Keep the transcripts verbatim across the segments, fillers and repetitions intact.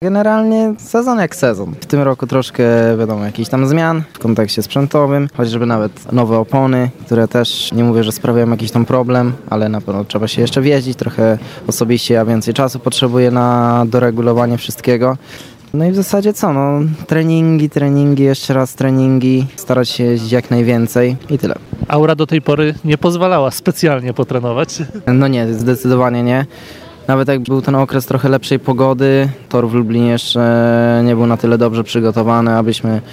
Generalnie sezon jak sezon. W tym roku troszkę, wiadomo, jakichś tam zmian w kontekście sprzętowym, chociażby nawet nowe opony, które też nie mówię, że sprawiają jakiś tam problem, ale na pewno trzeba się jeszcze wjeździć, trochę osobiście ja więcej czasu potrzebuję na doregulowanie wszystkiego. No i w zasadzie co, no treningi, treningi, jeszcze raz treningi, starać się jeździć jak najwięcej i tyle. Aura do tej pory nie pozwalała specjalnie potrenować. No nie, zdecydowanie nie. Nawet jak był ten okres trochę lepszej pogody, tor w Lublinie jeszcze nie był na tyle dobrze przygotowany, abyśmy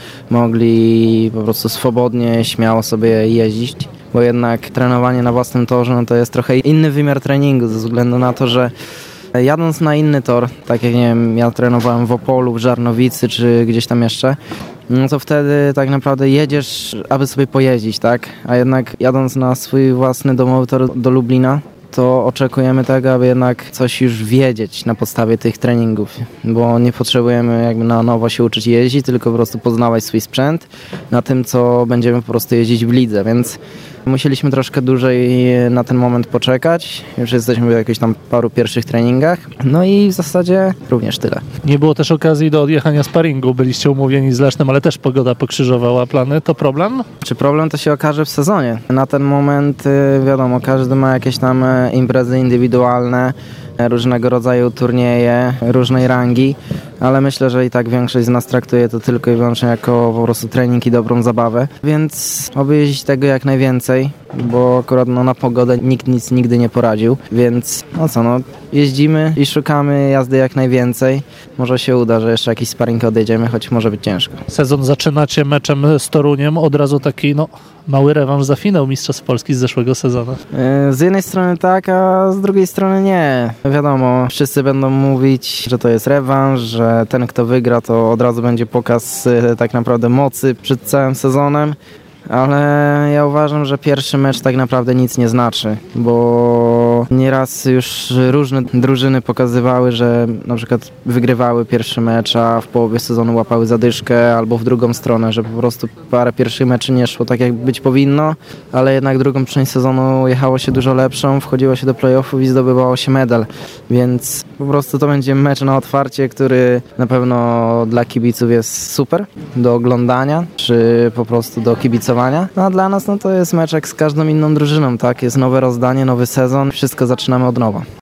mogli po prostu swobodnie, śmiało sobie jeździć. Bo jednak trenowanie na własnym torze no to jest trochę inny wymiar treningu ze względu na to, że jadąc na inny tor, tak jak nie wiem, ja trenowałem w Opolu, w Żarnowicy czy gdzieś tam jeszcze, no to wtedy tak naprawdę jedziesz, aby sobie pojeździć, tak? A jednak jadąc na swój własny domowy tor do Lublina, to oczekujemy tego, aby jednak coś już wiedzieć na podstawie tych treningów, bo nie potrzebujemy jakby na nowo się uczyć jeździć, tylko po prostu poznawać swój sprzęt na tym, co będziemy po prostu jeździć w lidze, więc musieliśmy troszkę dłużej na ten moment poczekać. Już jesteśmy w jakichś tam paru pierwszych treningach, no i w zasadzie również tyle. Nie było też okazji do odjechania sparingu, byliście umówieni z Lesznem, ale też pogoda pokrzyżowała plany, to problem? Czy problem to się okaże w sezonie? Na ten moment wiadomo, każdy ma jakieś tam imprezy indywidualne, różnego rodzaju turnieje, różnej rangi, ale myślę, że i tak większość z nas traktuje to tylko i wyłącznie jako po prostu trening i dobrą zabawę, więc oby jeździć tego jak najwięcej, bo akurat no, na pogodę nikt nic nigdy nie poradził, więc no co, no jeździmy i szukamy jazdy jak najwięcej. Może się uda, że jeszcze jakiś sparring odejdziemy, choć może być ciężko. Sezon zaczynacie meczem z Toruniem, od razu taki no mały rewanż za finał Mistrzostw Polski z zeszłego sezonu. Z jednej strony tak, a z drugiej strony nie. Wiadomo, wszyscy będą mówić, że to jest rewanż, że ten kto wygra to od razu będzie pokaz tak naprawdę mocy przed całym sezonem. Ale ja uważam, że pierwszy mecz tak naprawdę nic nie znaczy, bo nieraz już różne drużyny pokazywały, że na przykład wygrywały pierwszy mecz, a w połowie sezonu łapały zadyszkę, albo w drugą stronę, że po prostu parę pierwszych meczy nie szło tak jak być powinno, ale jednak drugą część sezonu jechało się dużo lepszą, wchodziło się do playoffów i zdobywało się medal, więc po prostu to będzie mecz na otwarcie, który na pewno dla kibiców jest super do oglądania, czy po prostu do kibicowania. No a dla nas no to jest mecz jak z każdą inną drużyną, tak? Jest nowe rozdanie, nowy sezon, wszystko zaczynamy od nowa.